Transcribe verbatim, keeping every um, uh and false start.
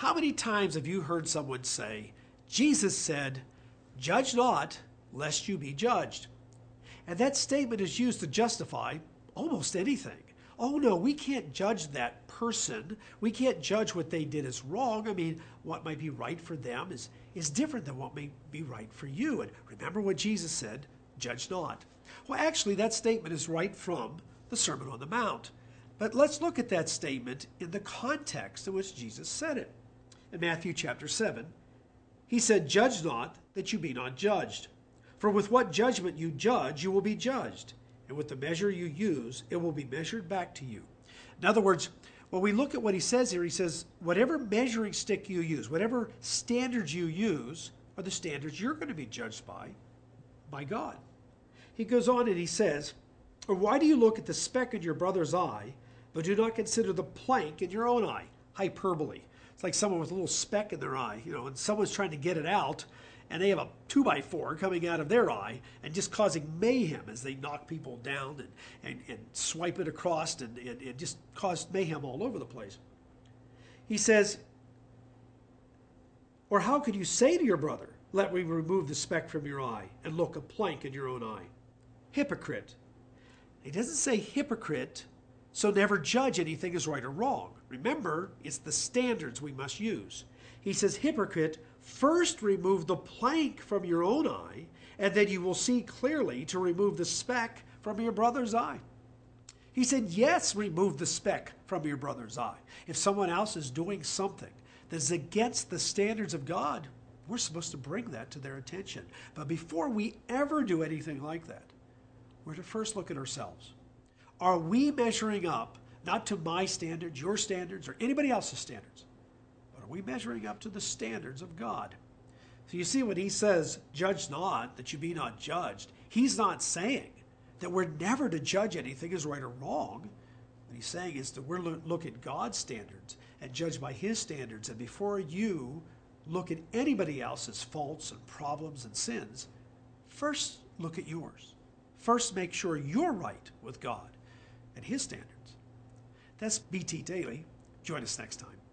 How many times have you heard someone say, Jesus said, "Judge not, lest you be judged"? And that statement is used to justify almost anything. Oh no, we can't judge that person. We can't judge what they did as wrong. I mean, what might be right for them is, is different than what may be right for you. And remember what Jesus said, judge not. Well, actually, that statement is right from the Sermon on the Mount. But let's look at that statement in the context in which Jesus said it. In Matthew chapter seven, he said, "Judge not, that you be not judged. For with what judgment you judge, you will be judged. And with the measure you use, it will be measured back to you." In other words, when we look at what he says here, he says, whatever measuring stick you use, whatever standards you use, are the standards you're going to be judged by, by God. He goes on and he says, "Or why do you look at the speck in your brother's eye, but do not consider the plank in your own eye?" Hyperbole. It's like someone with a little speck in their eye, you know, and someone's trying to get it out, and they have a two by four coming out of their eye and just causing mayhem as they knock people down and, and, and swipe it across and, and, and just cause mayhem all over the place. He says, "Or how could you say to your brother, 'Let me remove the speck from your eye,' and look a plank in your own eye? Hypocrite." He doesn't say hypocrite, so never judge anything as right or wrong. Remember, it's the standards we must use. He says, "Hypocrite, first remove the plank from your own eye, and then you will see clearly to remove the speck from your brother's eye." He said, yes, remove the speck from your brother's eye. If someone else is doing something that is against the standards of God, we're supposed to bring that to their attention. But before we ever do anything like that, we're to first look at ourselves. Are we measuring up, not to my standards, your standards, or anybody else's standards, but are we measuring up to the standards of God? So you see, when he says, "Judge not, that you be not judged," he's not saying that we're never to judge anything as right or wrong. What he's saying is that we're to look at God's standards and judge by his standards. And before you look at anybody else's faults and problems and sins, first look at yours. First make sure you're right with God and his standards. That's B T Daily. Join us next time.